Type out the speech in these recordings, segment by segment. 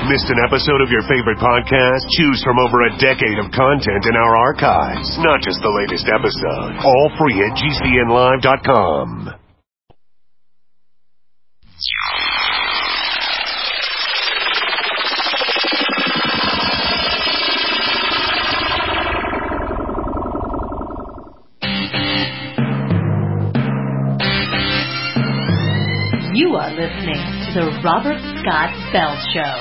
Missed an episode of your favorite podcast? Choose from over a decade of content in our archives, not just the latest episode. All free at GCNlive.com. You are listening to The Robert Scott Bell Show.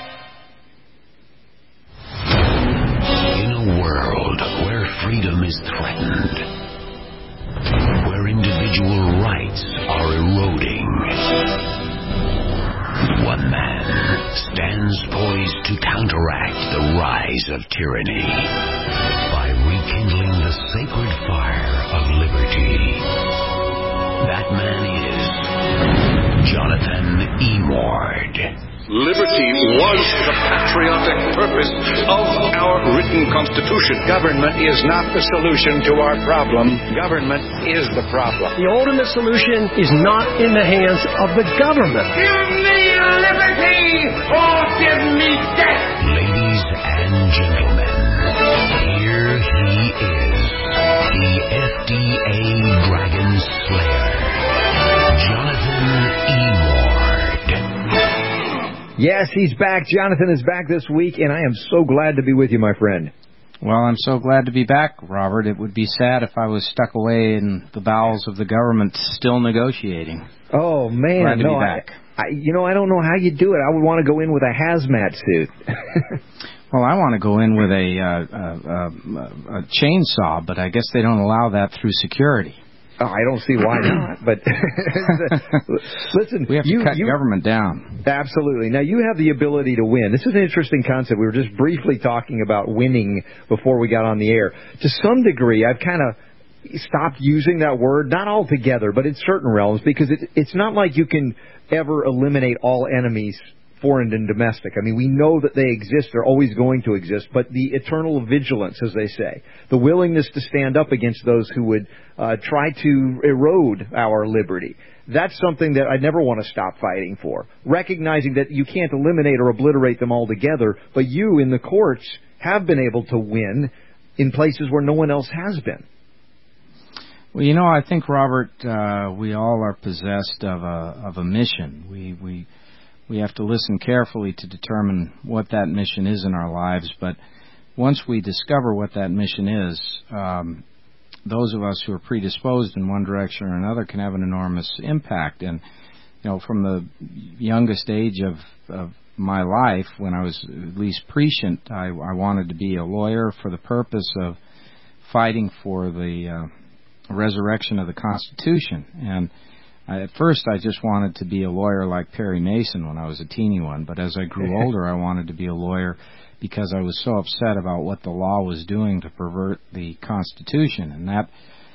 In a world where freedom is threatened, where individual rights are eroding, one man stands poised to counteract the rise of tyranny by rekindling the sacred fire of liberty. That man is Jonathan Emord. Liberty was the patriotic purpose of our written Constitution. Government is not the solution to our problem. Government is the problem. The ultimate solution is not in the hands of the government. Give me liberty or give me death. Ladies and gentlemen, here he is, the FDA Dragon Slayer, Jonathan Emord. Yes, he's back. Jonathan is back this week, and I am so glad to be with you, my friend. Well, I'm so glad to be back, Robert. It would be sad if I was stuck away in the bowels of the government still negotiating. Oh, man. Glad to be back. I don't know how you do it. I would want to go in with a hazmat suit. Well, I want to go in with a chainsaw, but I guess they don't allow that through security. Oh, I don't see why not. But listen, we have to cut government down. Absolutely. Now, you have the ability to win. This is an interesting concept. We were just briefly talking about winning before we got on the air. To some degree, I've kind of stopped using that word, not altogether, but in certain realms, because it's not like you can ever eliminate all enemies, foreign and domestic. I mean, we know that they exist. They're always going to exist. But the eternal vigilance, as they say, the willingness to stand up against those who would try to erode our liberty, that's something that I never want to stop fighting for. Recognizing that you can't eliminate or obliterate them altogether, but you in the courts have been able to win in places where no one else has been. Well, I think, Robert, we all are possessed of a mission. We have to listen carefully to determine what that mission is in our lives, but once we discover what that mission is, those of us who are predisposed in one direction or another can have an enormous impact. And, from the youngest age of my life, when I was at least prescient, I wanted to be a lawyer for the purpose of fighting for the resurrection of the Constitution. And at first, I just wanted to be a lawyer like Perry Mason when I was a teeny one, but as I grew older, I wanted to be a lawyer because I was so upset about what the law was doing to pervert the Constitution. And that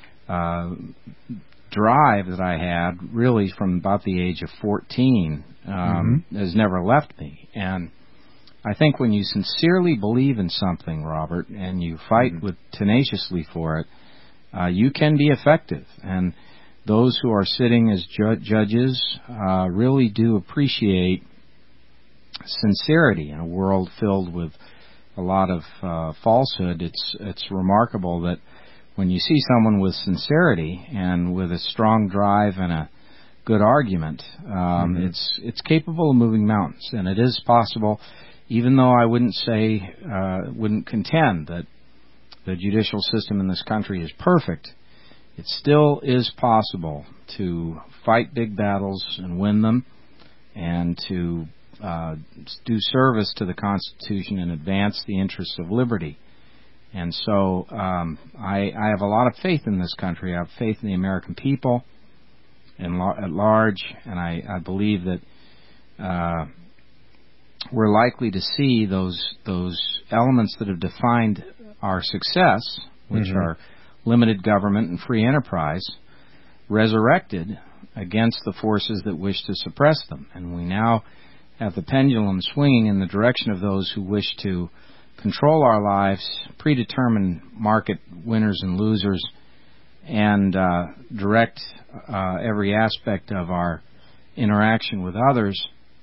drive that I had, really from about the age of 14, has never left me. And I think when you sincerely believe in something, Robert, and you fight tenaciously for it, you can be effective. And those who are sitting as judges really do appreciate sincerity in a world filled with a lot of falsehood. It's remarkable that when you see someone with sincerity and with a strong drive and a good argument, it's capable of moving mountains. And it is possible, even though I wouldn't contend that the judicial system in this country is perfect, it still is possible to fight big battles and win them, and to do service to the Constitution and advance the interests of liberty. And so I have a lot of faith in this country. I have faith in the American people at large, and I believe that we're likely to see those elements that have defined our success, which are limited government and free enterprise, resurrected against the forces that wish to suppress them. And we now have the pendulum swinging in the direction of those who wish to control our lives, predetermine market winners and losers, and direct every aspect of our interaction with others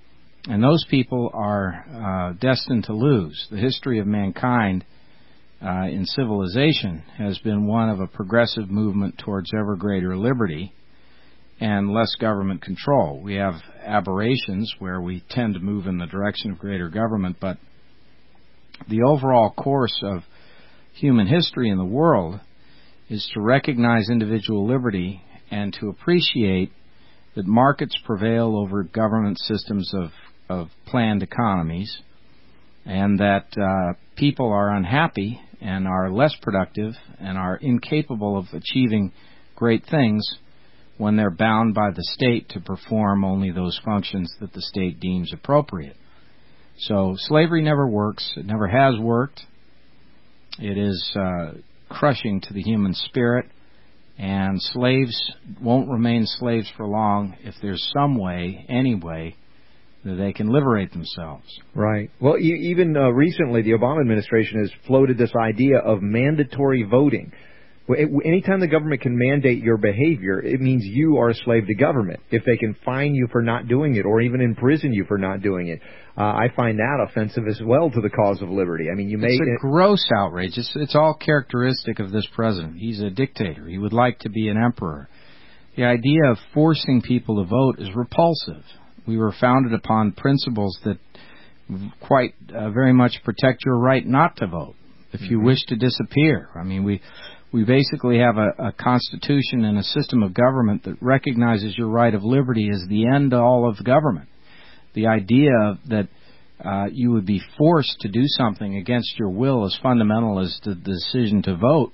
And those people are destined to lose. The history of mankind in civilization has been one of a progressive movement towards ever greater liberty and less government control. We have aberrations where we tend to move in the direction of greater government, but the overall course of human history in the world is to recognize individual liberty and to appreciate that markets prevail over government systems of planned economies, and that people are unhappy and are less productive and are incapable of achieving great things when they're bound by the state to perform only those functions that the state deems appropriate. So slavery never works. It never has worked. It is crushing to the human spirit, and slaves won't remain slaves for long if there's some way, any way, that they can liberate themselves. Right. Well, even recently, the Obama administration has floated this idea of mandatory voting. Anytime the government can mandate your behavior, it means you are a slave to government. If they can fine you for not doing it or even imprison you for not doing it, I find that offensive as well to the cause of liberty. I mean, it's a gross outrage. It's all characteristic of this president. He's a dictator. He would like to be an emperor. The idea of forcing people to vote is repulsive. We were founded upon principles that quite very much protect your right not to vote if you wish to disappear. I mean, we basically have a constitution and a system of government that recognizes your right of liberty as the end all of government. The idea that you would be forced to do something against your will as fundamental as the decision to vote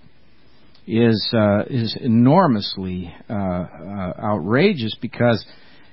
is enormously outrageous, because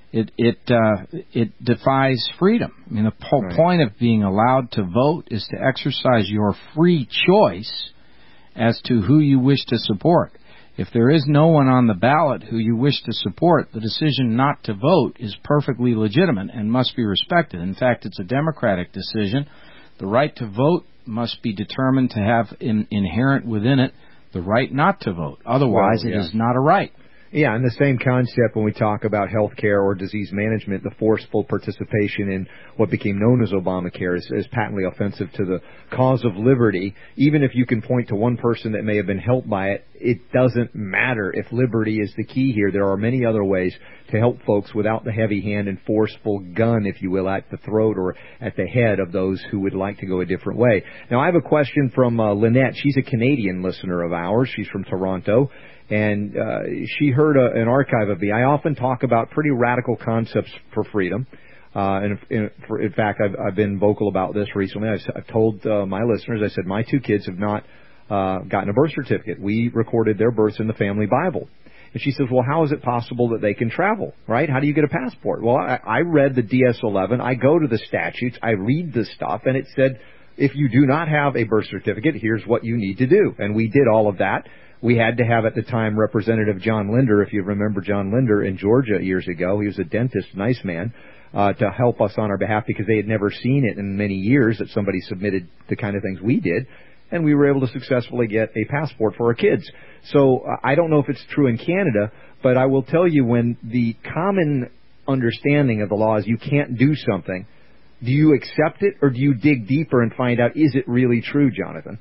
it defies freedom. I mean, the whole point of being allowed to vote is to exercise your free choice as to who you wish to support. If there is no one on the ballot who you wish to support, the decision not to vote is perfectly legitimate and must be respected. In fact, it's a democratic decision. The right to vote must be determined to have inherent within it the right not to vote. Otherwise, it is not a right. Yeah, and the same concept when we talk about health care or disease management, the forceful participation in what became known as Obamacare is patently offensive to the cause of liberty. Even if you can point to one person that may have been helped by it, it doesn't matter if liberty is the key here. There are many other ways to help folks without the heavy hand and forceful gun, if you will, at the throat or at the head of those who would like to go a different way. Now, I have a question from Lynette. She's a Canadian listener of ours. She's from Toronto. And she heard an archive of me. I often talk about pretty radical concepts for freedom. In fact, I've been vocal about this recently. I've told my listeners, I said, my two kids have not gotten a birth certificate. We recorded their births in the family Bible. And she says, well, how is it possible that they can travel, right? How do you get a passport? Well, I read the DS-11. I go to the statutes. I read the stuff. And it said, if you do not have a birth certificate, here's what you need to do. And we did all of that. We had to have, at the time, Representative John Linder, if you remember John Linder in Georgia years ago. He was a dentist, nice man, to help us on our behalf, because they had never seen it in many years that somebody submitted the kind of things we did. And we were able to successfully get a passport for our kids. So I don't know if it's true in Canada, but I will tell you, when the common understanding of the law is you can't do something, do you accept it, or do you dig deeper and find out, is it really true, Jonathan?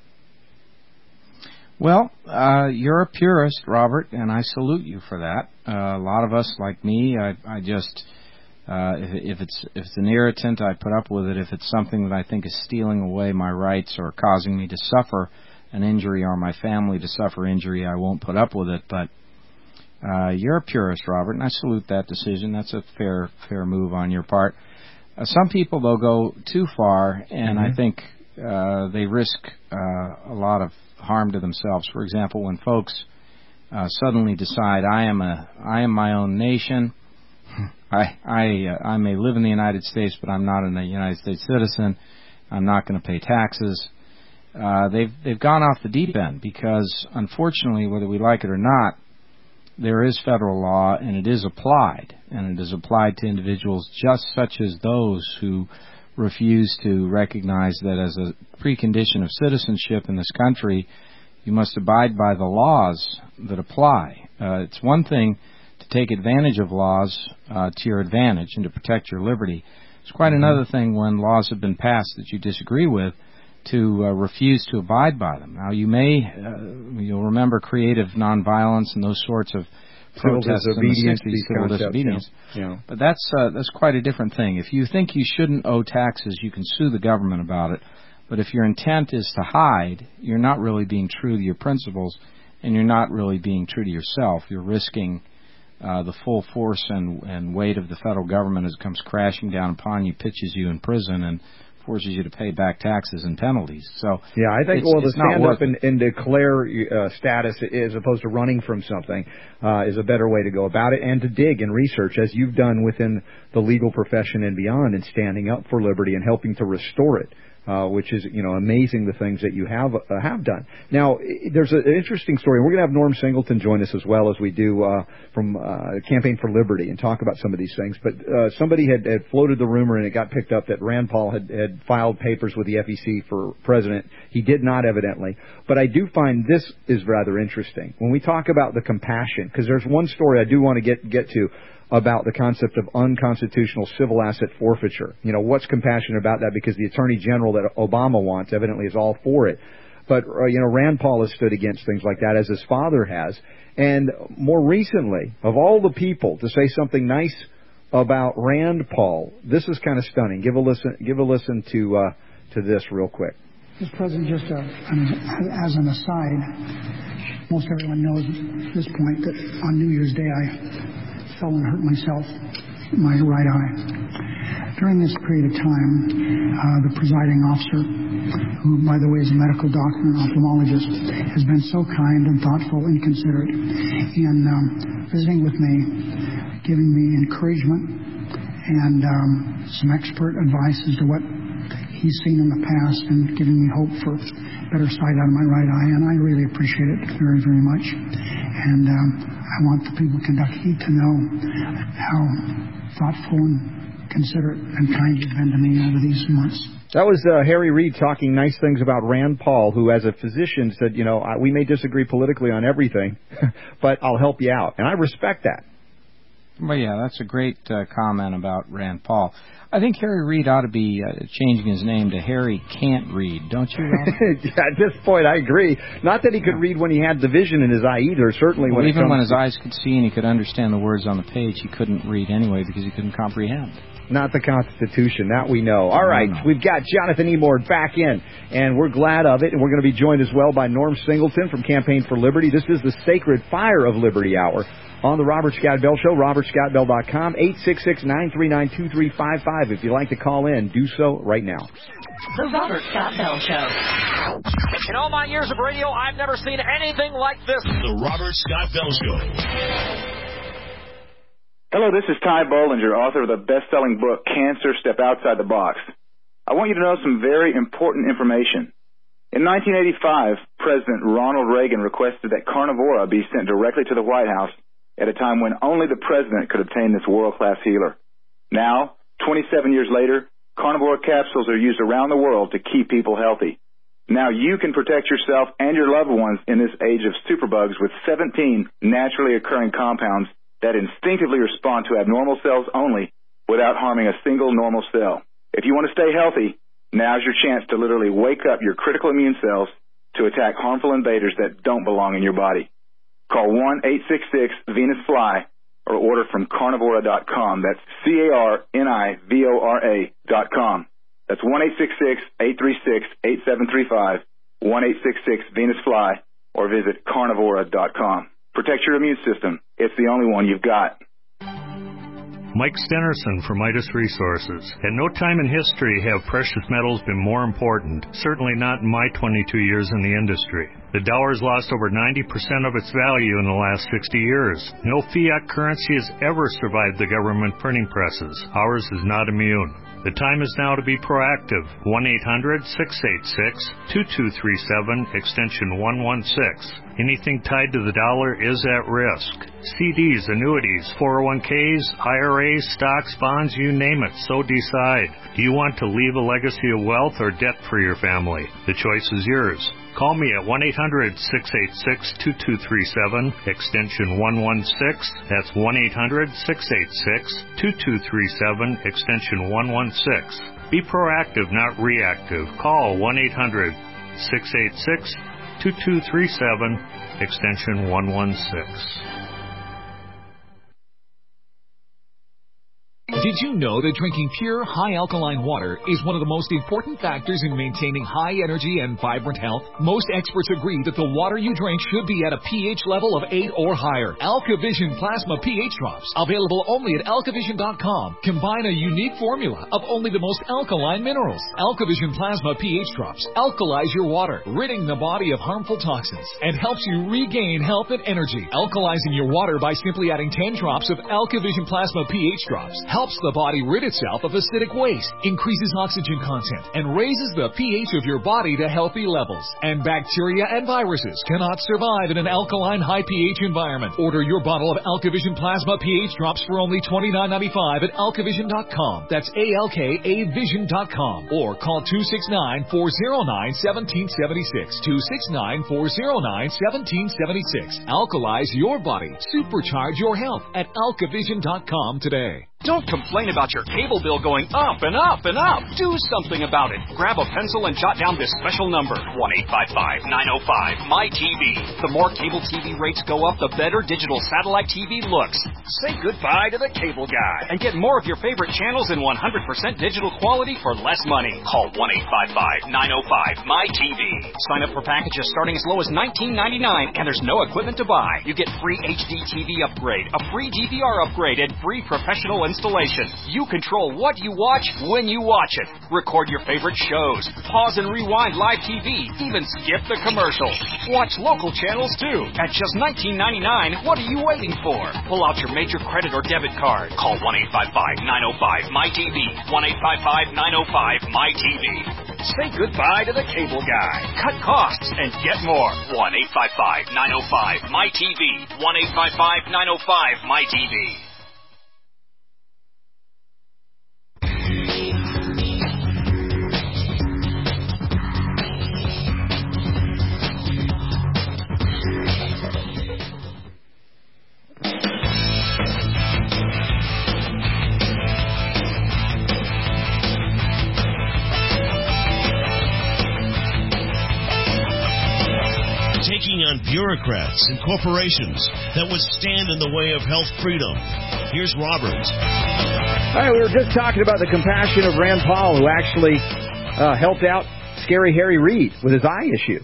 Well, you're a purist, Robert, and I salute you for that. A lot of us, like me, I just, if it's an irritant, I put up with it. If it's something that I think is stealing away my rights or causing me to suffer an injury or my family to suffer injury, I won't put up with it. But you're a purist, Robert, and I salute that decision. That's a fair move on your part. Some people, though, go too far, and I think they risk a lot of harm to themselves. For example, when folks suddenly decide, I am my own nation. I may live in the United States, but I'm not a United States citizen. I'm not going to pay taxes. They've gone off the deep end, because unfortunately, whether we like it or not, there is federal law, and it is applied, and it is applied to individuals just such as those who refuse to recognize that as a precondition of citizenship in this country, you must abide by the laws that apply. It's one thing to take advantage of laws to your advantage and to protect your liberty. It's quite another thing when laws have been passed that you disagree with to refuse to abide by them. Now, you'll remember creative nonviolence and those sorts of protests in the 60s, civil disobedience. Yeah. But that's quite a different thing. If you think you shouldn't owe taxes, you can sue the government about it. But if your intent is to hide, you're not really being true to your principles, and you're not really being true to yourself. You're risking the full force and weight of the federal government as it comes crashing down upon you, pitches you in prison, and forces you to pay back taxes and penalties. So yeah, I think to stand up and declare status as opposed to running from something is a better way to go about it, and to dig and research as you've done within the legal profession and beyond, and standing up for liberty and helping to restore it. Which is, amazing the things that you have done. Now, there's an interesting story. We're going to have Norm Singleton join us as well, as we do from Campaign for Liberty, and talk about some of these things. But somebody had floated the rumor, and it got picked up, that Rand Paul had filed papers with the FEC for president. He did not, evidently. But I do find this is rather interesting. When we talk about the compassion, because there's one story I do want to get to, about the concept of unconstitutional civil asset forfeiture. What's compassion about that? Because the Attorney General that Obama wants evidently is all for it. But, Rand Paul has stood against things like that, as his father has. And more recently, of all the people to say something nice about Rand Paul, this is kind of stunning. Give a listen to this real quick. Mr. President, just as an aside, most everyone knows at this point that on New Year's Day I fell and hurt myself in my right eye. During this period of time, the presiding officer, who, by the way, is a medical doctor and ophthalmologist, has been so kind and thoughtful and considerate in visiting with me, giving me encouragement and some expert advice as to what he's seen in the past, and giving me hope for better sight out of my right eye, and I really appreciate it very, very much. And I want the people of Kentucky to know how thoughtful and considerate and kind you've been to me over these months. That was Harry Reid talking nice things about Rand Paul, who, as a physician, said, we may disagree politically on everything, but I'll help you out. And I respect that. Well, yeah, that's a great comment about Rand Paul. I think Harry Reid ought to be changing his name to Harry Can't Read, don't you, Ron? Yeah, at this point, I agree. Not that he could read when he had the vision in his eye either, certainly. Well, even when his eyes could see and he could understand the words on the page, he couldn't read anyway because he couldn't comprehend. Not the Constitution, that we know. All right, we've got Jonathan Emord back in, and we're glad of it, and we're going to be joined as well by Norm Singleton from Campaign for Liberty. This is the Sacred Fire of Liberty Hour on the Robert Scott Bell Show, robertscottbell.com, 866-939-2355. If you'd like to call in, do so right now. The Robert Scott Bell Show. In all my years of radio, I've never seen anything like this. The Robert Scott Bell Show. Hello, this is Ty Bollinger, author of the best-selling book, Cancer, Step Outside the Box. I want you to know some very important information. In 1985, President Ronald Reagan requested that Carnivora be sent directly to the White House at a time when only the president could obtain this world-class healer. Now, 27 years later, Carnivora capsules are used around the world to keep people healthy. Now you can protect yourself and your loved ones in this age of superbugs with 17 naturally occurring compounds that instinctively respond to abnormal cells only without harming a single normal cell. If you want to stay healthy, now's your chance to literally wake up your critical immune cells to attack harmful invaders that don't belong in your body. Call 1-866-VENUS-FLY or order from Carnivora.com. That's CARNIVORA.com. That's 1-866-836-8735, 1-866-VENUS-FLY, or visit Carnivora.com. Protect your immune system. It's the only one you've got. Mike Stenerson from Midas Resources. At no time in history have precious metals been more important, certainly not in my 22 years in the industry. The dollar has lost over 90% of its value in the last 60 years. No fiat currency has ever survived the government printing presses. Ours is not immune. The time is now to be proactive. 1-800-686-2237, extension 116. Anything tied to the dollar is at risk. CDs, annuities, 401ks, IRAs, stocks, bonds, you name it, so decide. Do you want to leave a legacy of wealth or debt for your family? The choice is yours. Call me at 1-800-686-2237, extension 116. That's 1-800-686-2237, extension 116. Be proactive, not reactive. Call 1-800-686-2237, extension 116. Did you know that drinking pure, high-alkaline water is one of the most important factors in maintaining high energy and vibrant health? Most experts agree that the water you drink should be at a pH level of 8 or higher. AlkaVision Plasma pH Drops, available only at alkavision.com, combine a unique formula of only the most alkaline minerals. AlkaVision Plasma pH Drops alkalize your water, ridding the body of harmful toxins, and helps you regain health and energy. Alkalizing your water by simply adding 10 drops of AlkaVision Plasma pH Drops helps the body rid itself of acidic waste, increases oxygen content, and raises the pH of your body to healthy levels. And bacteria and viruses cannot survive in an alkaline high pH environment. Order your bottle of AlkaVision Plasma pH Drops for only $29.95 at alkavision.com. That's ALKAvision.com. Or call 269-409-1776. 269-409-1776. Alkalize your body. Supercharge your health at alkavision.com today. Don't complain about your cable bill going up and up and up. Do something about it. Grab a pencil and jot down this special number, 1-855-905-MY-TV. The more cable TV rates go up, the better digital satellite TV looks. Say goodbye to the cable guy and get more of your favorite channels in 100% digital quality for less money. Call 1-855-905-MY-TV. Sign up for packages starting as low as $19.99, and there's no equipment to buy. You get free HD TV upgrade, a free DVR upgrade, and free professional installation. You control what you watch when you watch it. Record your favorite shows. Pause and rewind live TV. Even skip the commercials. Watch local channels too. At just $19.99, what are you waiting for? Pull out your major credit or debit card. Call 1-855-905-MY-TV. 1-855-905-MY-TV. Say goodbye to the cable guy. Cut costs and get more. 1-855-905-MY-TV. 1-855-905-MY-TV. Taking on bureaucrats and corporations that would stand in the way of health freedom. Here's Robert. All right, we were just talking about the compassion of Rand Paul, who actually helped out Scary Harry Reid with his eye issue.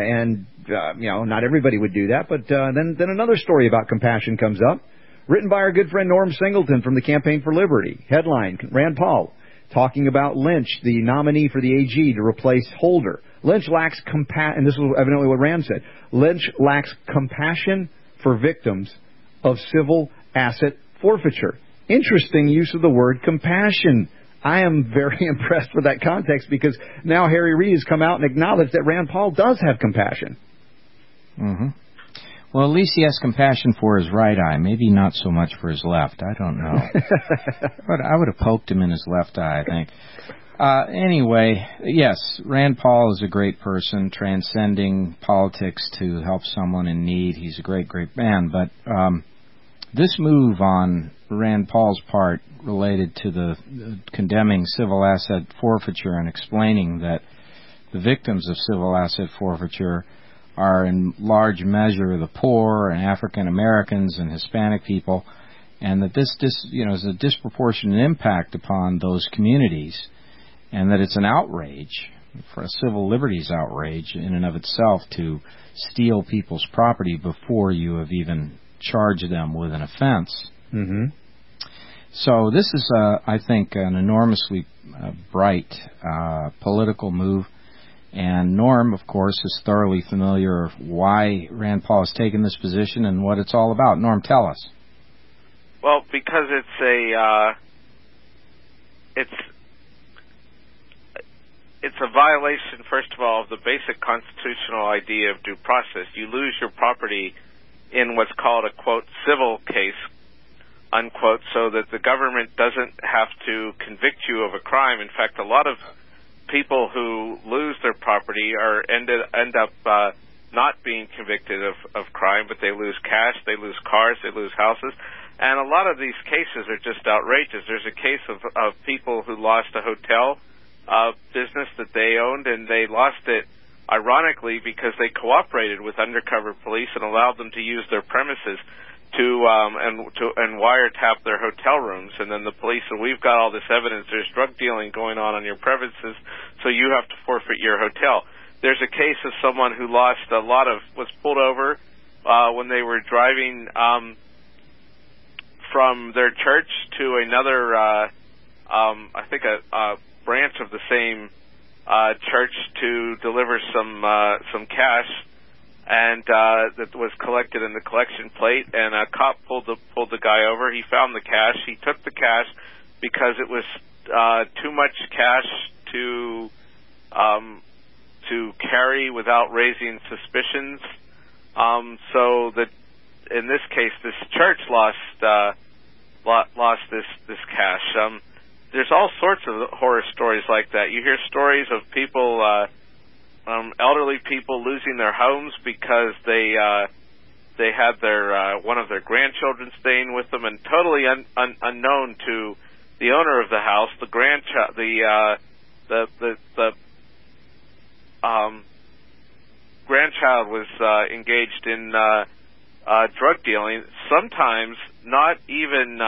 Not everybody would do that, but then another story about compassion comes up, written by our good friend Norm Singleton from the Campaign for Liberty. Headline, Rand Paul talking about Lynch, the nominee for the AG to replace Holder. Lynch lacks and this is evidently what Rand said, Lynch lacks compassion for victims of civil asset forfeiture. Interesting use of the word compassion. I am very impressed with that context because now Harry Reid has come out and acknowledged that Rand Paul does have compassion. Mm-hmm. Well, at least he has compassion for his right eye. Maybe not so much for his left. I don't know. But I would have poked him in his left eye, I think. Anyway, yes, Rand Paul is a great person, transcending politics to help someone in need. He's a great, great man. But this move on Rand Paul's part related to the condemning civil asset forfeiture and explaining that the victims of civil asset forfeiture are in large measure the poor and African Americans and Hispanic people, and that this is a disproportionate impact upon those communities, and that it's an outrage, for a civil liberties outrage in and of itself, to steal people's property before you have even charged them with an offense. Mm-hmm. So this is, I think, an enormously bright political move. And Norm, of course, is thoroughly familiar with why Rand Paul has taken this position and what it's all about. Norm, tell us. Well, because it's a violation, first of all, of the basic constitutional idea of due process. You lose your property in what's called a, quote, civil case, unquote, so that the government doesn't have to convict you of a crime. In fact, a lot of people who lose their property end up not being convicted of crime, but they lose cash, they lose cars, they lose houses. And a lot of these cases are just outrageous. There's a case of people who lost a hotel business that they owned, and they lost it, ironically, because they cooperated with undercover police and allowed them to use their premises and wiretap their hotel rooms. And then the police said, we've got all this evidence, there's drug dealing going on your premises, so you have to forfeit your hotel. There's a case of someone who was pulled over when they were driving from their church to another, I think a branch of the same church to deliver some cash, and that was collected in the collection plate, and a cop pulled the guy over. He found the cash. He took the cash because it was too much cash to carry without raising suspicions. So that in this case, this church lost this cash. There's all sorts of horror stories like that. You hear stories of people, elderly people losing their homes because they had their one of their grandchildren staying with them, and totally unknown to the owner of the house, the grandchild, the grandchild was engaged in drug dealing. Sometimes not even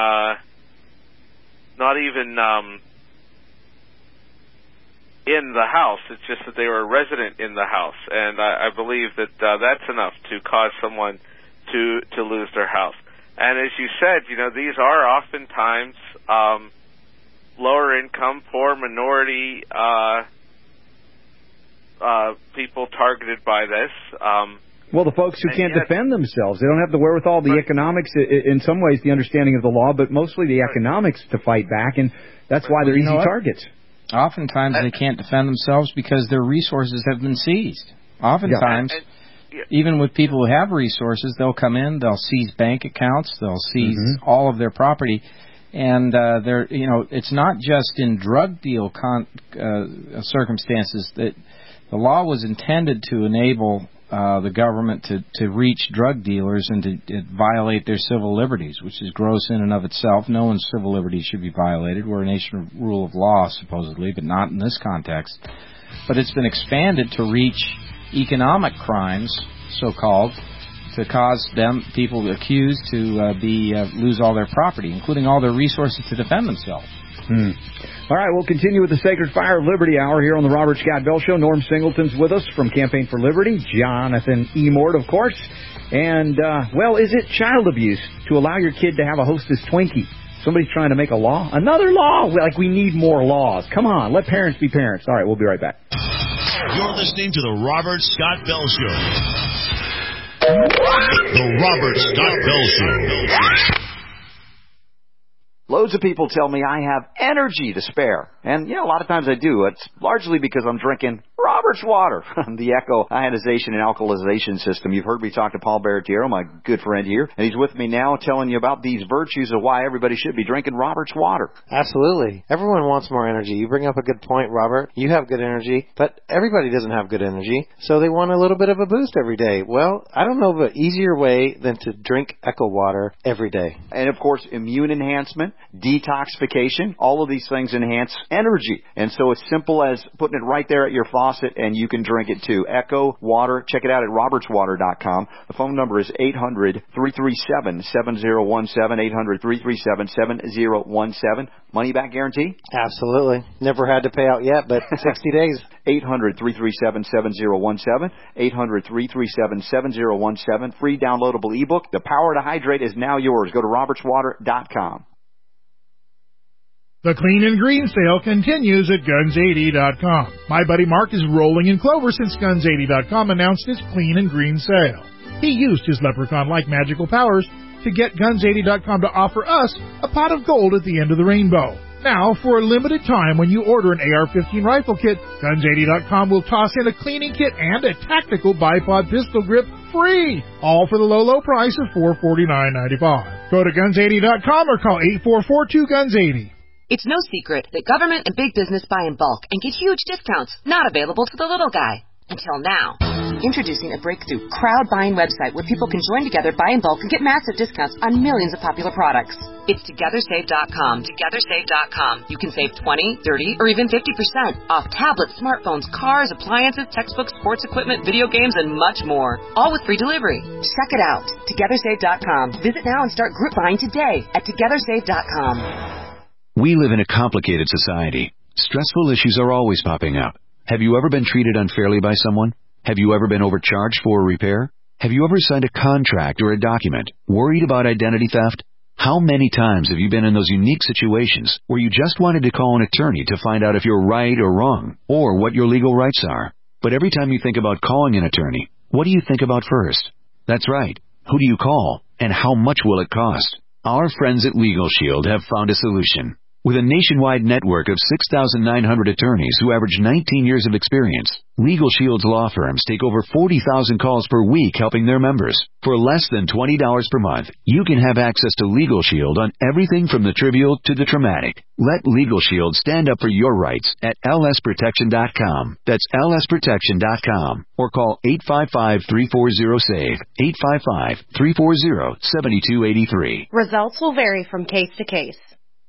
in the house. It's just that they were a resident in the house, and I believe that that's enough to cause someone to lose their house. And as you said, these are oftentimes lower income, poor minority people targeted by this. Well, the folks who can't defend themselves, they don't have the wherewithal, the economics, in some ways the understanding of the law, but mostly the economics to fight back, and that's why they're easy targets. Oftentimes they can't defend themselves because their resources have been seized. Oftentimes, even with people who have resources, they'll come in, they'll seize bank accounts, they'll seize all of their property, and it's not just in drug deal circumstances that the law was intended to enable the government to reach drug dealers and to violate their civil liberties, which is gross in and of itself. No one's civil liberties should be violated. We're a nation of rule of law, supposedly, but not in this context. But it's been expanded to reach economic crimes, so-called, to cause people accused to lose all their property, including all their resources to defend themselves. All right, we'll continue with the Sacred Fire Liberty Hour here on the Robert Scott Bell Show. Norm Singleton's with us from Campaign for Liberty. Jonathan E. Mort, of course. And, is it child abuse to allow your kid to have a Hostess Twinkie? Somebody's trying to make a law? Another law? Like, we need more laws. Come on, let parents be parents. All right, we'll be right back. You're listening to the Robert Scott Bell Show. The Robert Scott Bell Show. Loads of people tell me I have energy to spare. And, a lot of times I do. It's largely because I'm drinking Robert's water, the Echo ionization and alkalization system. You've heard me talk to Paul Baratiero, my good friend here, and he's with me now telling you about these virtues of why everybody should be drinking Robert's water. Absolutely. Everyone wants more energy. You bring up a good point, Robert. You have good energy, but everybody doesn't have good energy, so they want a little bit of a boost every day. Well, I don't know of an easier way than to drink Echo water every day. And, of course, immune enhancement, detoxification, all of these things enhance energy. And so it's simple as putting it right there at your faucet, and you can drink it too. Echo Water. Check it out at robertswater.com. The phone number is 800-337-7017, 800-337-7017. Money back guarantee? Absolutely. Never had to pay out yet, but 60 days. 800-337-7017, 800-337-7017. Free downloadable ebook. The Power to Hydrate is now yours. Go to robertswater.com. The Clean and Green sale continues at Guns80.com. My buddy Mark is rolling in clover since Guns80.com announced his Clean and Green sale. He used his leprechaun-like magical powers to get Guns80.com to offer us a pot of gold at the end of the rainbow. Now, for a limited time, when you order an AR-15 rifle kit, Guns80.com will toss in a cleaning kit and a tactical bipod pistol grip free, all for the low price of $449.95. Go to Guns80.com or call 8442-GUNS80. It's no secret that government and big business buy in bulk and get huge discounts not available to the little guy. Until now. Introducing a breakthrough crowd buying website where people can join together, buy in bulk, and get massive discounts on millions of popular products. It's TogetherSave.com. TogetherSave.com. You can save 20, 30, or even 50% off tablets, smartphones, cars, appliances, textbooks, sports equipment, video games, and much more. All with free delivery. Check it out. TogetherSave.com. Visit now and start group buying today at TogetherSave.com. We live in a complicated society. Stressful issues are always popping up. Have you ever been treated unfairly by someone? Have you ever been overcharged for a repair? Have you ever signed a contract or a document worried about identity theft? How many times have you been in those unique situations where you just wanted to call an attorney to find out if you're right or wrong, or what your legal rights are? But every time you think about calling an attorney, what do you think about first? That's right. Who do you call, and how much will it cost? Our friends at Legal Shield have found a solution. With a nationwide network of 6,900 attorneys who average 19 years of experience, Legal Shield's law firms take over 40,000 calls per week helping their members. For less than $20 per month, you can have access to Legal Shield on everything from the trivial to the traumatic. Let Legal Shield stand up for your rights at lsprotection.com. That's lsprotection.com. Or call 855-340-SAVE, 855-340-7283. Results will vary from case to case.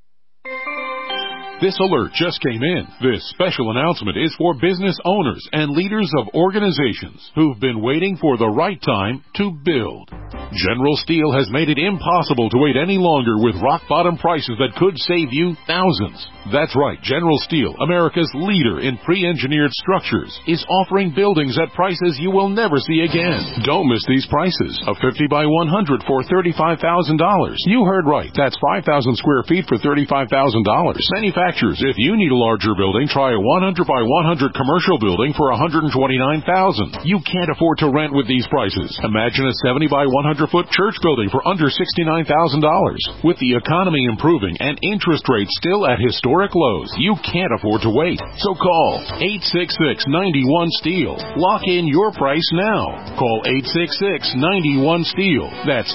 This alert just came in. This special announcement is for business owners and leaders of organizations who've been waiting for the right time to build. General Steel has made it impossible to wait any longer with rock-bottom prices that could save you thousands. That's right, General Steel, America's leader in pre-engineered structures, is offering buildings at prices you will never see again. Don't miss these prices. A 50 by 100 for $35,000. You heard right. That's 5,000 square feet for $35,000. Manufacturers, if you need a larger building, try a 100 by 100 commercial building for $129,000. You can't afford to rent with these prices. Imagine a 70 by 100-foot church building for under $69,000. With the economy improving and interest rates still at historic lows, you can't afford to wait. So call 866-91-STEEL. Lock in your price now. Call 866-91-STEEL. That's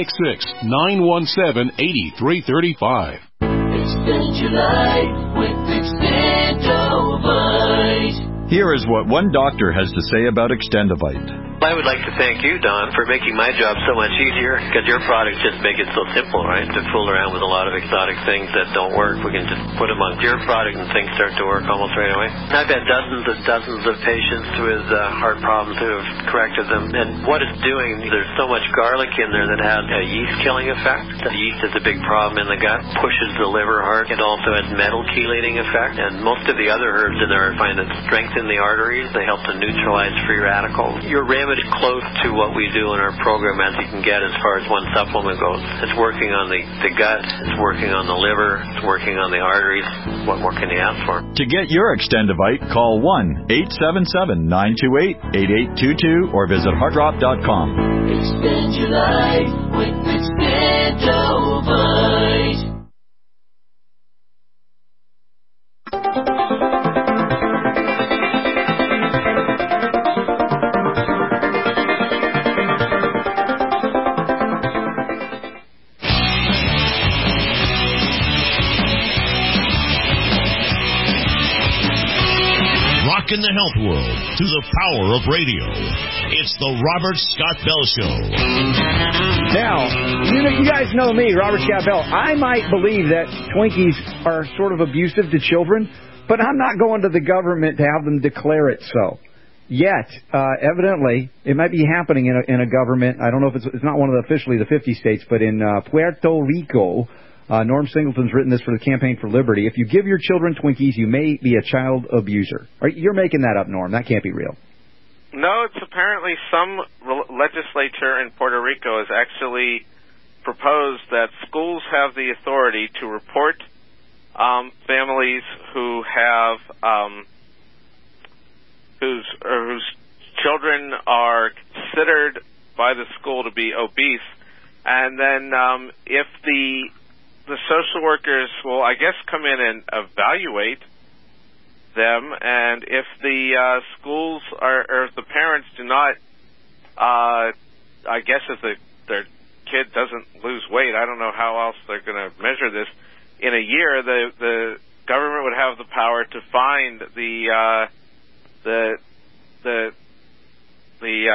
866-917-8335. Extend your life with Extendovite. Here is what one doctor has to say about Extendovite. I would like to thank you, Don, for making my job so much easier, because your products just make it so simple, right? To fool around with a lot of exotic things that don't work, we can just put them on your product and things start to work almost right away. I've had dozens and dozens of patients with heart problems who have corrected them, and what it's doing, there's so much garlic in there that has a yeast-killing effect. The yeast is a big problem in the gut, pushes the liver hard. It also has metal chelating effect, and most of the other herbs in there I find that strengthen the arteries. They help to neutralize free radicals. Your remedy close to what we do in our program as you can get as far as one supplement goes. It's working on the gut, it's working on the liver, it's working on the arteries. What more can you ask for? To get your Extendovite, call 1-877-928-8822 or visit heartdrop.com. Extend your life with Extendovite. In the health world through the power of radio. It's the Robert Scott Bell Show. Now, you guys know me, Robert Scott Bell. I might believe that Twinkies are sort of abusive to children, but I'm not going to the government to have them declare it so. Yet, evidently, it might be happening in a government. I don't know if it's not one of officially the 50 states, but in Puerto Rico. Norm Singleton's written this for the Campaign for Liberty. If you give your children Twinkies, you may be a child abuser. You're making that up, Norm. That can't be real. No, it's apparently some legislature in Puerto Rico has actually proposed that schools have the authority to report families who have whose children are considered by the school to be obese, and then if the social workers will, I guess, come in and evaluate them, and if the schools or if the parents do not, I guess if their kid doesn't lose weight, I don't know how else they're going to measure this, in a year, the government would have the power to fine the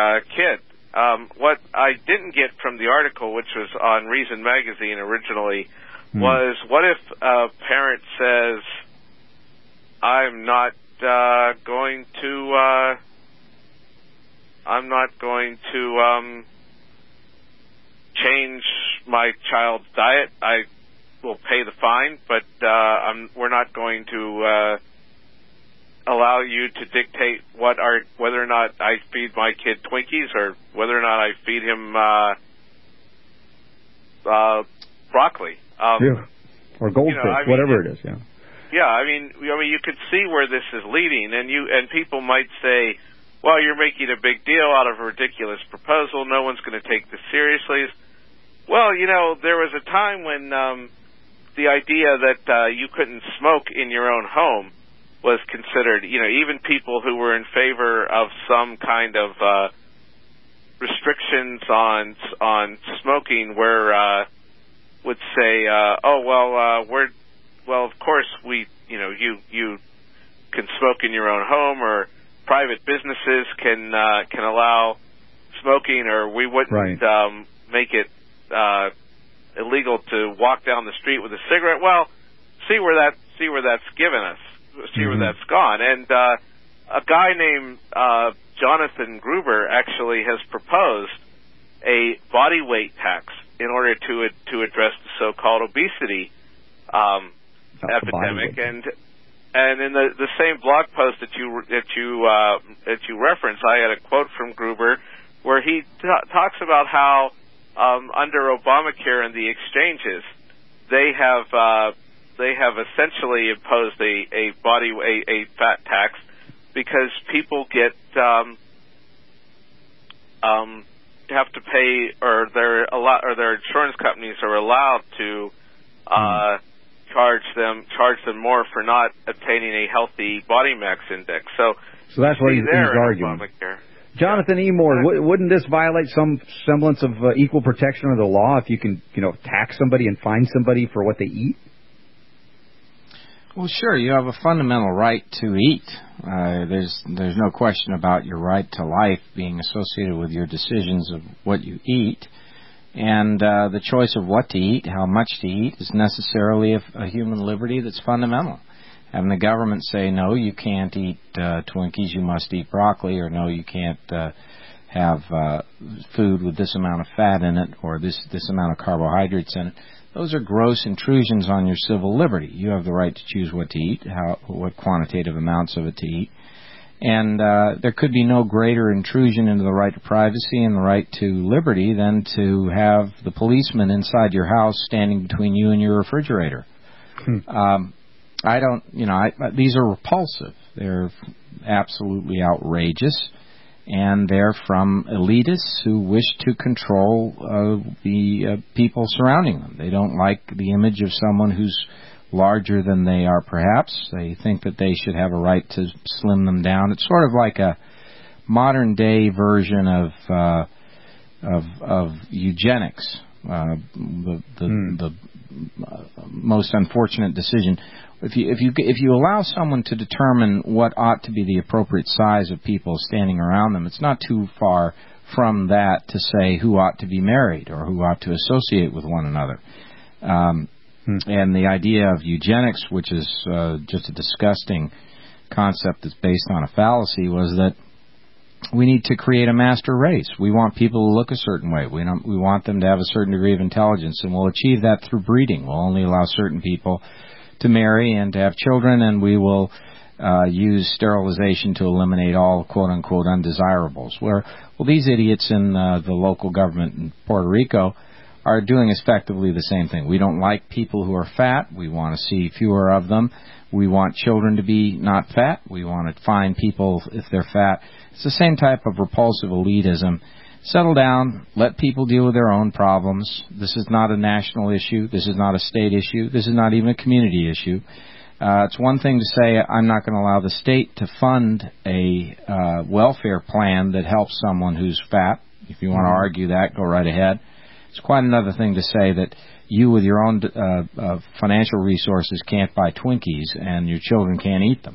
kid. What I didn't get from the article, which was on Reason Magazine originally, was what if a parent says, I'm not going to change my child's diet. I will pay the fine, but we're not going to allow you to dictate whether or not I feed my kid Twinkies or whether or not I feed him broccoli. Or goldfish, whatever it is. Yeah. Yeah, I mean, you could see where this is leading, and people might say, well, you're making a big deal out of a ridiculous proposal. No one's going to take this seriously. Well, there was a time when the idea that you couldn't smoke in your own home was considered, even people who were in favor of some kind of restrictions on smoking would say, well, of course you can smoke in your own home, or private businesses can allow smoking, or we wouldn't make it illegal to walk down the street with a cigarette. Well, see where that's given us. See where that's gone. And a guy named Jonathan Gruber actually has proposed a body weight tax in order to address the so-called obesity epidemic. And in the same blog post that you referenced, I had a quote from Gruber where he talks about how under Obamacare and the exchanges, they have essentially imposed a fat tax because people have to pay, or their insurance companies are allowed to charge them more for not obtaining a healthy body mass index. So that's what he's arguing. Obamacare. Jonathan E. Moore, wouldn't this violate some semblance of equal protection under the law if you can, tax somebody and fine somebody for what they eat? Well, sure. You have a fundamental right to eat. There's no question about your right to life being associated with your decisions of what you eat. And the choice of what to eat, how much to eat, is necessarily a human liberty that's fundamental. Having the government say, no, you can't eat Twinkies, you must eat broccoli, or no, you can't have food with this amount of fat in it or this amount of carbohydrates in it, those are gross intrusions on your civil liberty. You have the right to choose what to eat, what quantitative amounts of it to eat. And there could be no greater intrusion into the right to privacy and the right to liberty than to have the policeman inside your house standing between you and your refrigerator. These are repulsive. They're absolutely outrageous. And they're from elitists who wish to control the people surrounding them. They don't like the image of someone who's larger than they are, perhaps. They think that they should have a right to slim them down. It's sort of like a modern-day version of eugenics. The most unfortunate decision. If you allow someone to determine what ought to be the appropriate size of people standing around them, it's not too far from that to say who ought to be married or who ought to associate with one another. And the idea of eugenics, which is just a disgusting concept that's based on a fallacy, was that we need to create a master race. We want people to look a certain way. We want them to have a certain degree of intelligence, and we'll achieve that through breeding. We'll only allow certain people to marry and to have children, and we will use sterilization to eliminate all quote-unquote undesirables. Well, these idiots in the local government in Puerto Rico are doing effectively the same thing. We don't like people who are fat. We want to see fewer of them. We want children to be not fat. We want to fine people if they're fat. It's the same type of repulsive elitism. Settle down. Let people deal with their own problems. This is not a national issue. This is not a state issue. This is not even a community issue. It's one thing to say, I'm not going to allow the state to fund a welfare plan that helps someone who's fat. If you want to argue that, go right ahead. It's quite another thing to say that you, with your own financial resources, can't buy Twinkies and your children can't eat them.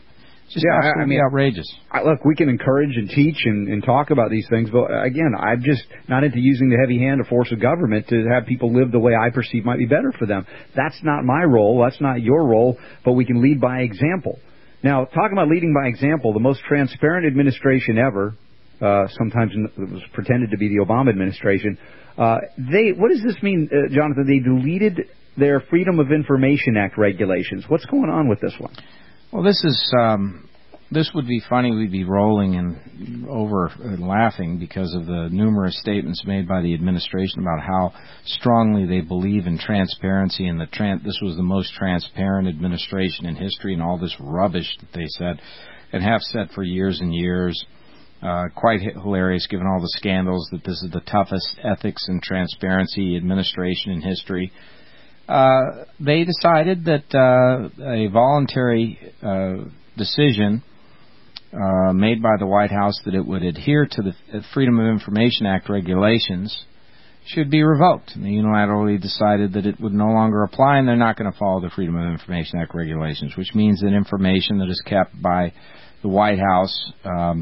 Just absolutely outrageous. Look, we can encourage and teach and talk about these things, but again, I'm just not into using the heavy hand or force of government to have people live the way I perceive might be better for them. That's not my role. That's not your role, but we can lead by example. Now, talking about leading by example, the most transparent administration ever, sometimes it was pretended to be the Obama administration, what does this mean, Jonathan? They deleted their Freedom of Information Act regulations. What's going on with this one? Well, this would be funny. We'd be rolling and over laughing because of the numerous statements made by the administration about how strongly they believe in transparency and this was the most transparent administration in history and all this rubbish that they said and have said for years and years. Quite hilarious given all the scandals that this is the toughest ethics and transparency administration in history. They decided that a voluntary decision made by the White House that it would adhere to the Freedom of Information Act regulations should be revoked. And they unilaterally decided that it would no longer apply, and they're not going to follow the Freedom of Information Act regulations, which means that information that is kept by the White House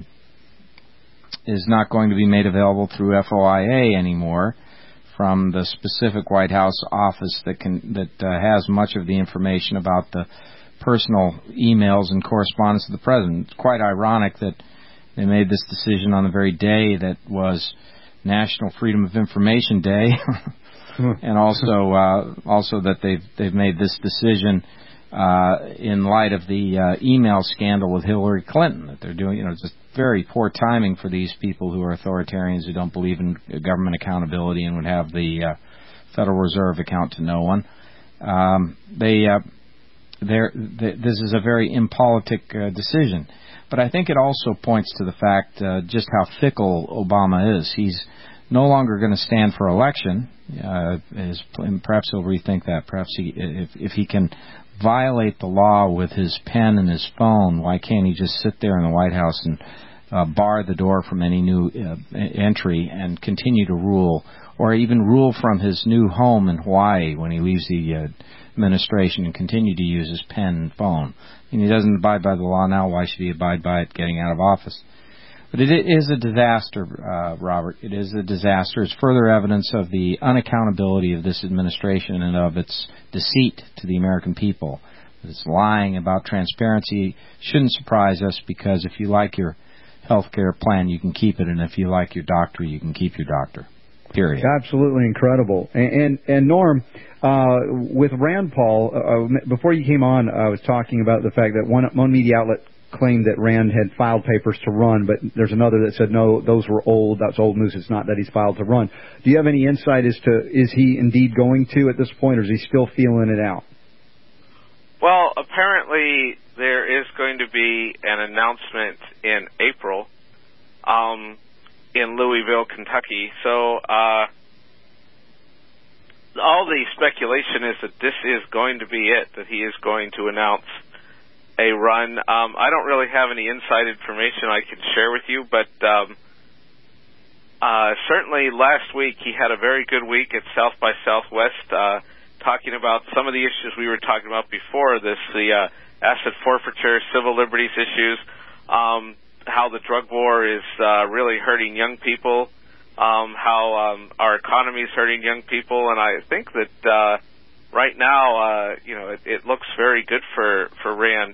is not going to be made available through FOIA anymore, from the specific White House office that has much of the information about the personal emails and correspondence of the president. It's quite ironic that they made this decision on the very day that was National Freedom of Information Day, and also that they've made this decision in light of the email scandal with Hillary Clinton. That they're doing, just very poor timing for these people who are authoritarians who don't believe in government accountability and would have the Federal Reserve account to no one. This is a very impolitic decision. But I think it also points to the fact just how fickle Obama is. He's no longer going to stand for election. Perhaps he'll rethink that. Perhaps if he can violate the law with his pen and his phone, why can't he just sit there in the White House and bar the door from any new entry and continue to rule, or even rule from his new home in Hawaii when he leaves the administration and continue to use his pen and phone? And he doesn't abide by the law now. Why should he abide by it getting out of office? But it is a disaster, Robert. It is a disaster. It's further evidence of the unaccountability of this administration and of its deceit to the American people. It's lying about transparency. Shouldn't surprise us, because if you like your health care plan, you can keep it, and if you like your doctor, you can keep your doctor. Period. Absolutely incredible. And Norm, with Rand Paul, before you came on, I was talking about the fact that one media outlet claimed that Rand had filed papers to run, but there's another that said, no, those were old. That's old news. It's not that he's filed to run. Do you have any insight as to, is he indeed going to at this point, or is he still feeling it out? Well, apparently there is going to be an announcement in April in Louisville, Kentucky. So all the speculation is that this is going to be it, that he is going to announce a run. I don't really have any inside information I can share with you, but certainly last week he had a very good week at South by Southwest, talking about some of the issues we were talking about before this, the asset forfeiture, civil liberties issues, how the drug war is really hurting young people, how our economy is hurting young people, and I think that right now, it looks very good for Rand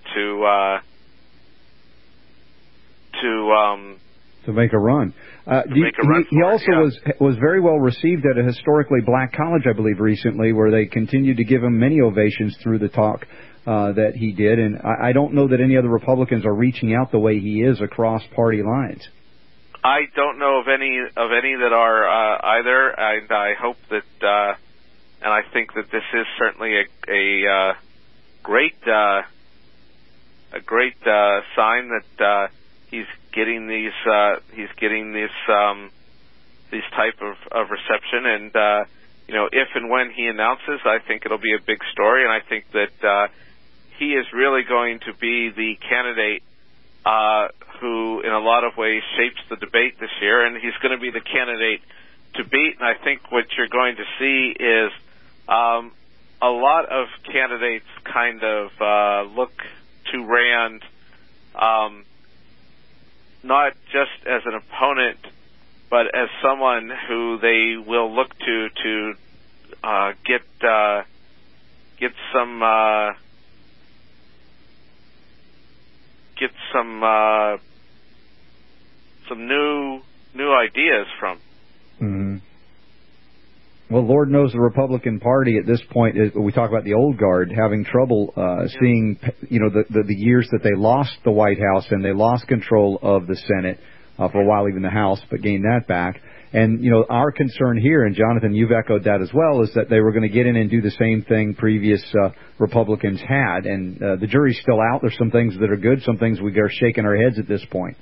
to make a run. He also was very well received at a historically black college, I believe, recently, where they continued to give him many ovations through the talk that he did. And I don't know that any other Republicans are reaching out the way he is across party lines. I don't know of any that are either, and I hope that. And I think that this is certainly a great sign that he's getting these type of reception, and if and when he announces, I think it'll be a big story, and I think that he is really going to be the candidate who, in a lot of ways, shapes the debate this year, and he's going to be the candidate to beat. And I think what you're going to see is a lot of candidates kind of look to Rand not just as an opponent, but as someone who they will look to get some new ideas from. Mm-hmm. Well, Lord knows the Republican Party at this point, we talk about the old guard, having trouble seeing, the years that they lost the White House and they lost control of the Senate for a while, even the House, but gained that back. And, our concern here, and Jonathan, you've echoed that as well, is that they were going to get in and do the same thing previous Republicans had. And the jury's still out. There's some things that are good, some things we are shaking our heads at this point.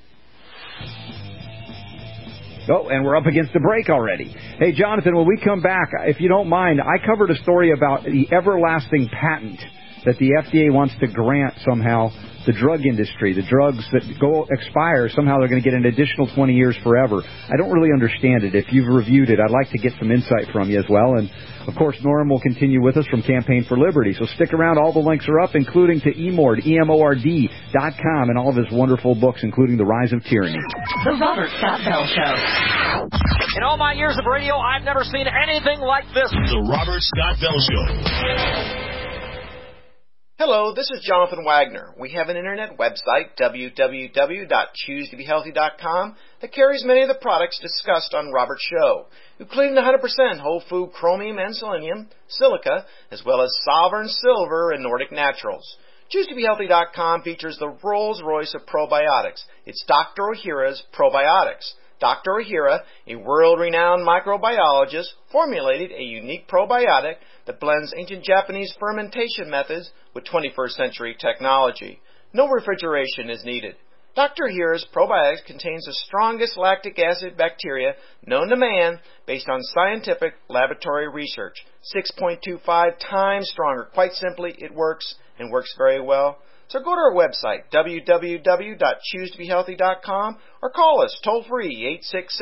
Oh, and we're up against the break already. Hey, Jonathan, when we come back, if you don't mind, I covered a story about the everlasting patent that the FDA wants to grant somehow the drug industry. The drugs that expire, somehow they're going to get an additional 20 years forever. I don't really understand it. If you've reviewed it, I'd like to get some insight from you as well. And, of course, Norm will continue with us from Campaign for Liberty. So stick around. All the links are up, including to EMORD, EMORD.com, and all of his wonderful books, including The Rise of Tyranny. The Robert Scott Bell Show. In all my years of radio, I've never seen anything like this. The Robert Scott Bell Show. Hello, this is Jonathan Wagner. We have an internet website, www.choosetobehealthy.com, that carries many of the products discussed on Robert's show, including the 100% whole food chromium and selenium, silica, as well as Sovereign Silver and Nordic Naturals. ChooseToBeHealthy.com features the Rolls-Royce of probiotics. It's Dr. Ohhira's Probiotics. Dr. Ohhira, a world-renowned microbiologist, formulated a unique probiotic that blends ancient Japanese fermentation methods with 21st century technology. No refrigeration is needed. Dr. Ohhira's probiotics contains the strongest lactic acid bacteria known to man based on scientific laboratory research. 6.25 times stronger. Quite simply, it works and works very well. So go to our website, www.choosetobehealthy.com, or call us toll-free,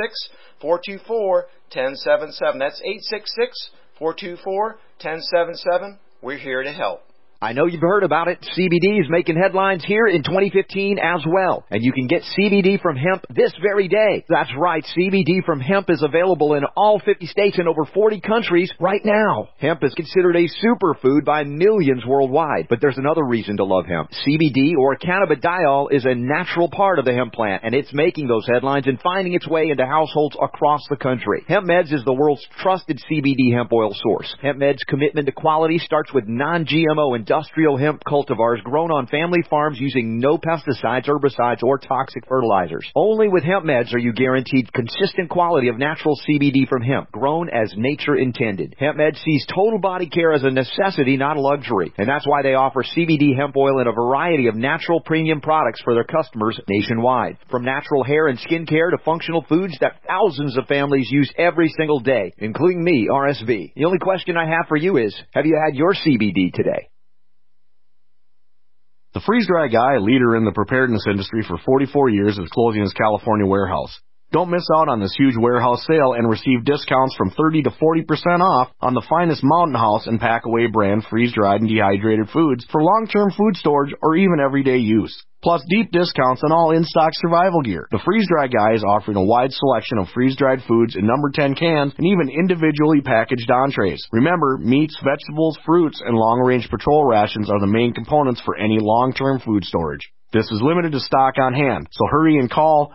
866-424-1077. That's 866-424-1077. We're here to help. I know you've heard about it. CBD is making headlines here in 2015 as well. And you can get CBD from hemp this very day. That's right. CBD from hemp is available in all 50 states and over 40 countries right now. Hemp is considered a superfood by millions worldwide. But there's another reason to love hemp. CBD, or cannabidiol, is a natural part of the hemp plant, and it's making those headlines and finding its way into households across the country. Hemp Meds is the world's trusted CBD hemp oil source. Hemp Meds' commitment to quality starts with non-GMO industrial hemp cultivars grown on family farms using no pesticides, herbicides, or toxic fertilizers. Only with Hemp Meds are you guaranteed consistent quality of natural CBD from hemp, grown as nature intended. Hemp Meds sees total body care as a necessity, not a luxury. And that's why they offer CBD hemp oil in a variety of natural premium products for their customers nationwide. From natural hair and skin care to functional foods that thousands of families use every single day, including me, RSV. The only question I have for you is, have you had your CBD today? The Freeze Dry Guy, a leader in the preparedness industry for 44 years, is closing his California warehouse. Don't miss out on this huge warehouse sale and receive discounts from 30 to 40% off on the finest Mountain House and Packaway brand freeze-dried and dehydrated foods for long-term food storage or even everyday use. Plus deep discounts on all in-stock survival gear. The Freeze Dry Guy is offering a wide selection of freeze-dried foods in number 10 cans and even individually packaged entrees. Remember, meats, vegetables, fruits, and long-range patrol rations are the main components for any long-term food storage. This is limited to stock on hand, so hurry and call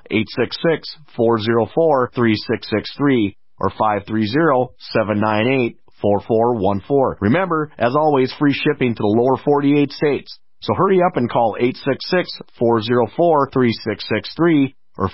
866-404-3663 or 530-798-4414. Remember, as always, free shipping to the lower 48 states. So hurry up and call 866-404-3663 or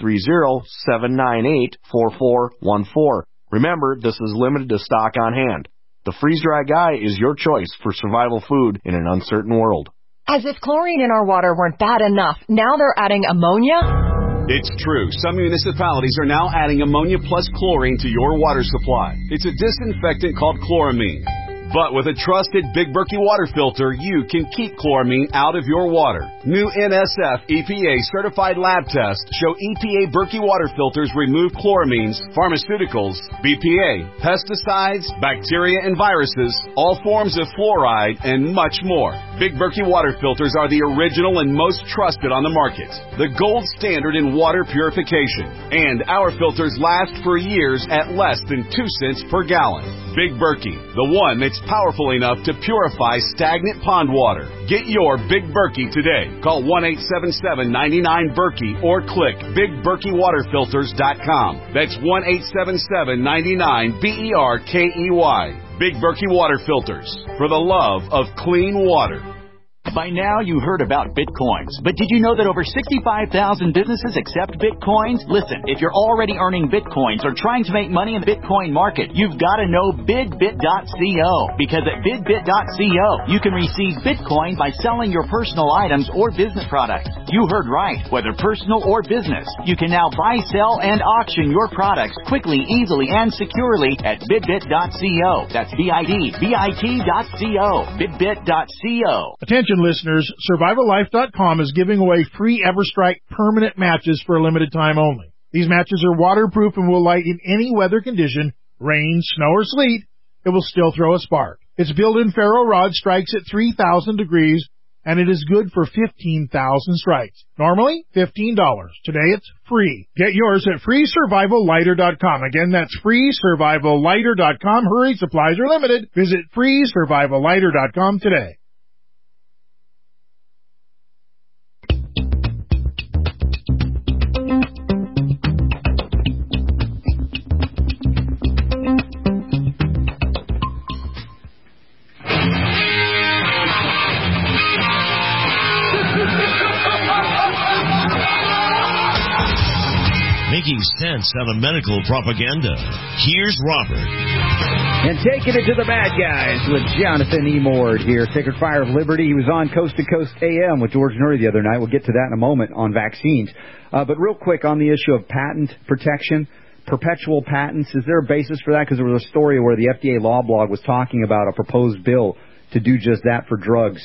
530-798-4414. Remember, this is limited to stock on hand. The Freeze Dry Guy is your choice for survival food in an uncertain world. As if chlorine in our water weren't bad enough, now they're adding ammonia? It's true. Some municipalities are now adding ammonia plus chlorine to your water supply. It's a disinfectant called chloramine. But with a trusted Big Berkey water filter, you can keep chloramine out of your water. New NSF EPA certified lab tests show EPA Berkey water filters remove chloramines, pharmaceuticals, BPA, pesticides, bacteria and viruses, all forms of fluoride, and much more. Big Berkey water filters are the original and most trusted on the market. The gold standard in water purification. And our filters last for years at less than 2 cents per gallon. Big Berkey, the one that's powerful enough to purify stagnant pond water. Get your Big Berkey today. Call 1-877-99-BERKEY or click BigBerkeyWaterFilters.com. That's 1-877-99-BERKEY. Big Berkey Water Filters, for the love of clean water. By now, you heard about Bitcoins, but did you know that over 65,000 businesses accept Bitcoins? Listen, if you're already earning Bitcoins or trying to make money in the Bitcoin market, you've got to know BidBit.co, because at BidBit.co, you can receive Bitcoin by selling your personal items or business products. You heard right, whether personal or business. You can now buy, sell, and auction your products quickly, easily, and securely at BidBit.co. That's BidBit.co. BidBit.co. Attention listeners, SurvivalLife.com is giving away free EverStrike permanent matches for a limited time only. These matches are waterproof and will light in any weather condition, rain, snow, or sleet. It will still throw a spark. Its built-in ferro rod strikes at 3,000 degrees, and it is good for 15,000 strikes. Normally, $15. Today, it's free. Get yours at FreeSurvivalLighter.com. Again, that's FreeSurvivalLighter.com. Hurry, supplies are limited. Visit FreeSurvivalLighter.com today. Making sense out of medical propaganda. Here's Robert. And taking it to the bad guys with Jonathan E. Mord here. Sacred Fire of Liberty. He was on Coast to Coast AM with George Noory the other night. We'll get to that in a moment on vaccines. But real quick on the issue of patent protection, perpetual patents, is there a basis for that? Because there was a story where the FDA law blog was talking about a proposed bill to do just that for drugs.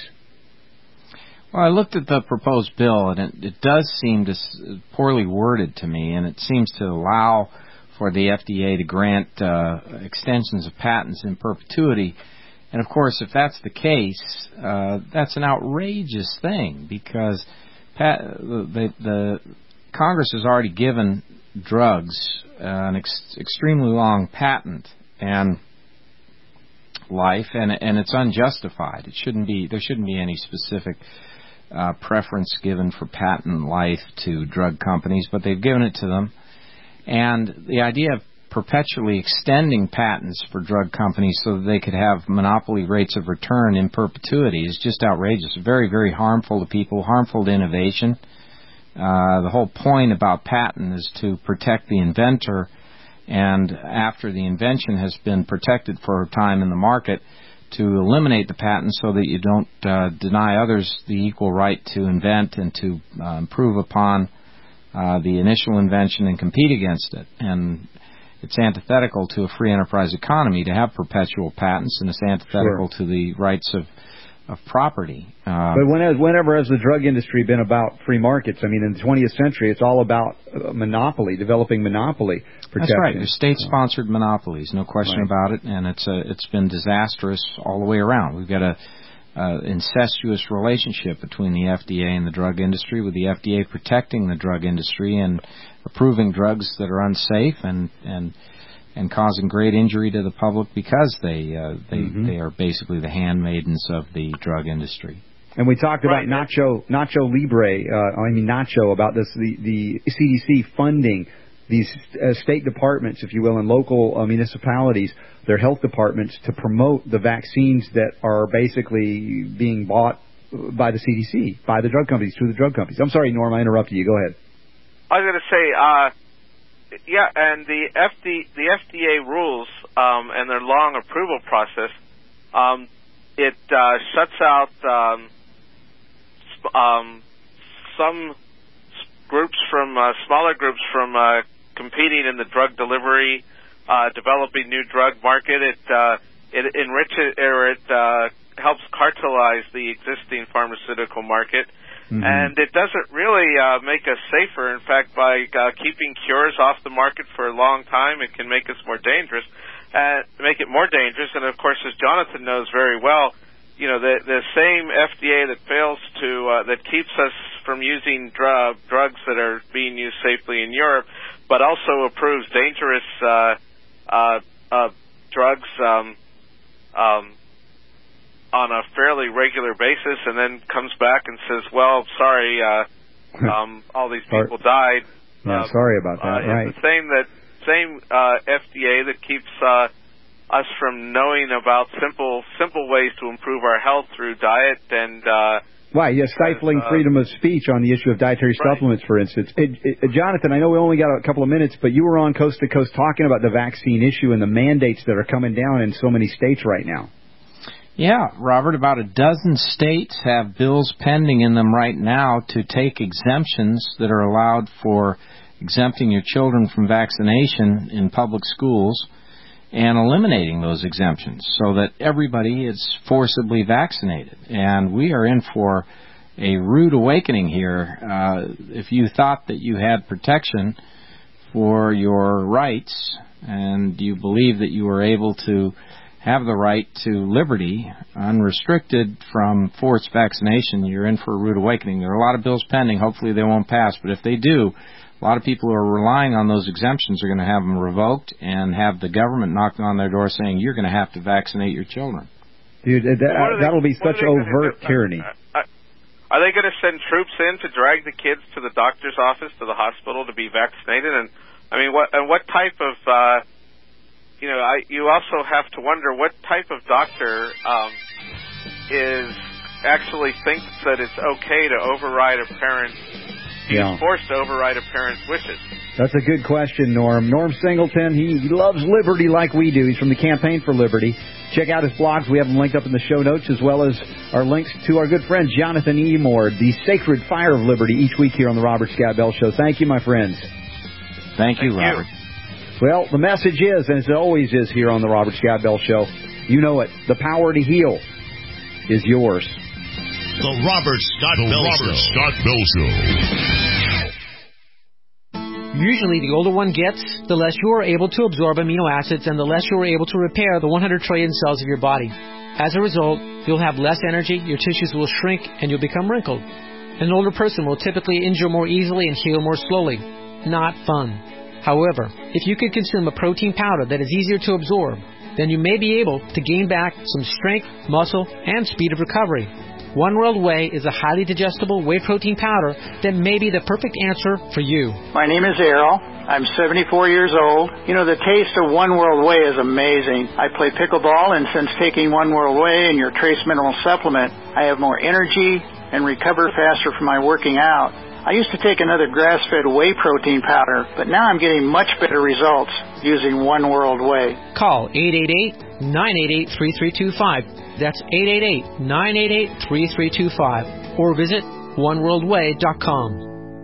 Well, I looked at the proposed bill, and it does seem poorly worded to me, and it seems to allow for the FDA to grant extensions of patents in perpetuity. And, of course, if that's the case, that's an outrageous thing, because the Congress has already given drugs an extremely long patent and life, and it's unjustified. There shouldn't be any specific preference given for patent life to drug companies, but they've given it to them. And the idea of perpetually extending patents for drug companies so that they could have monopoly rates of return in perpetuity is just outrageous. Very, very harmful to people, harmful to innovation. The whole point about patent is to protect the inventor, and after the invention has been protected for a time in the market, to eliminate the patent so that you don't deny others the equal right to invent and to improve upon the initial invention and compete against it. And it's antithetical to a free enterprise economy to have perpetual patents, and it's antithetical to the rights of property. But whenever has the drug industry been about free markets? I mean, in the 20th century, it's all about monopoly, developing monopoly protection. That's right. There's state-sponsored monopolies, no question about it, and it's been disastrous all the way around. We've got a incestuous relationship between the FDA and the drug industry, with the FDA protecting the drug industry and approving drugs that are unsafe and causing great injury to the public because they are basically the handmaidens of the drug industry. And we talked about Nacho about this, the CDC funding these state departments, if you will, and local municipalities, their health departments, to promote the vaccines that are basically being bought by the CDC, by the drug companies, through the drug companies. I'm sorry, Norm, I interrupted you. Go ahead. I was going to say, and the FDA rules and their long approval process, it shuts out some groups from smaller groups from competing in the drug delivery, developing new drug market. it enriches or it helps cartelize the existing pharmaceutical market. Mm-hmm. And it doesn't really make us safer. In fact, by keeping cures off the market for a long time, it can make us more dangerous, make it more dangerous. And, of course, as Jonathan knows very well, the same FDA that fails to, that keeps us from using drugs that are being used safely in Europe, but also approves dangerous drugs on a fairly regular basis, and then comes back and says, well, sorry, all these people died. Yeah, sorry about that. Right. It's the same FDA that keeps us from knowing about simple ways to improve our health through diet and Why, yes, stifling freedom of speech on the issue of dietary supplements, for instance. Jonathan, I know we only got a couple of minutes, but you were on Coast to Coast talking about the vaccine issue and the mandates that are coming down in so many states right now. Yeah, Robert, about a dozen states have bills pending in them right now to take exemptions that are allowed for exempting your children from vaccination in public schools and eliminating those exemptions so that everybody is forcibly vaccinated. And we are in for a rude awakening here. If you thought that you had protection for your rights and you believe that you were able to have the right to liberty unrestricted from forced vaccination, you're in for a rude awakening. There are a lot of bills pending. Hopefully they won't pass. But if they do, a lot of people who are relying on those exemptions are going to have them revoked and have the government knocking on their door saying, you're going to have to vaccinate your children. Dude, that'll be such overt tyranny. Are they going to send troops in to drag the kids to the doctor's office, to the hospital, to be vaccinated? And I mean, what type of... you also have to wonder what type of doctor actually thinks that it's okay to override a parent's, he's forced to override a parent's wishes. That's a good question, Norm. Norm Singleton, he loves liberty like we do. He's from the Campaign for Liberty. Check out his blogs. We have them linked up in the show notes, as well as our links to our good friend Jonathan E. Moore, the Sacred Fire of Liberty, each week here on the Robert Scott Bell Show. Thank you, my friends. Thank you, Robert. Well, the message is, and it always is here on the Robert Scott Bell Show, you know it, the power to heal is yours. The Robert Scott Bell Show. Usually, the older one gets, the less you are able to absorb amino acids and the less you are able to repair the 100 trillion cells of your body. As a result, you'll have less energy, your tissues will shrink, and you'll become wrinkled. An older person will typically injure more easily and heal more slowly. Not fun. However, if you could consume a protein powder that is easier to absorb, then you may be able to gain back some strength, muscle, and speed of recovery. One World Whey is a highly digestible whey protein powder that may be the perfect answer for you. My name is Errol. I'm 74 years old. You know, the taste of One World Whey is amazing. I play pickleball, and since taking One World Whey and your Trace Mineral Supplement, I have more energy and recover faster from my working out. I used to take another grass-fed whey protein powder, but now I'm getting much better results using One World Whey. Call 888-988-3325. That's 888-988-3325. Or visit oneworldwhey.com.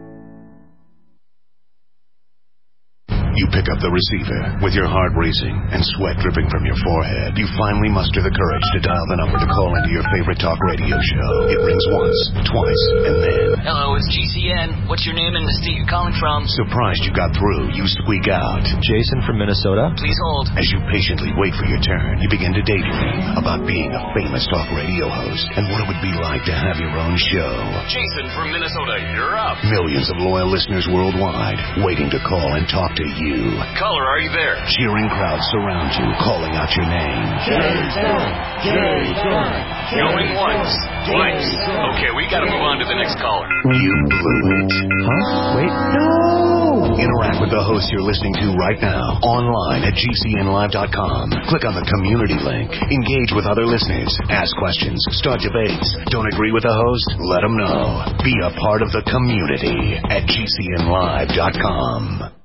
You pick up the receiver with your heart racing and sweat dripping from your forehead. You finally muster the courage to dial the number to call into your favorite talk radio show. It rings once, twice, and then... Hello, it's GCN. What's your name and the state you're calling from? Surprised you got through, you squeak out. Jason from Minnesota. Please hold. As you patiently wait for your turn, you begin to daydream about being a famous talk radio host and what it would be like to have your own show. Jason from Minnesota, you're up. Millions of loyal listeners worldwide waiting to call and talk to you. Caller, are you there? Cheering crowds surround you, calling out your name. Jason! Jason! Going once, twice. Okay, we gotta move on to the next caller. You blew it. Huh? Wait. No! Interact with the host you're listening to right now, online at GCNlive.com. Click on the community link. Engage with other listeners. Ask questions. Start debates. Don't agree with the host? Let them know. Be a part of the community at GCNlive.com.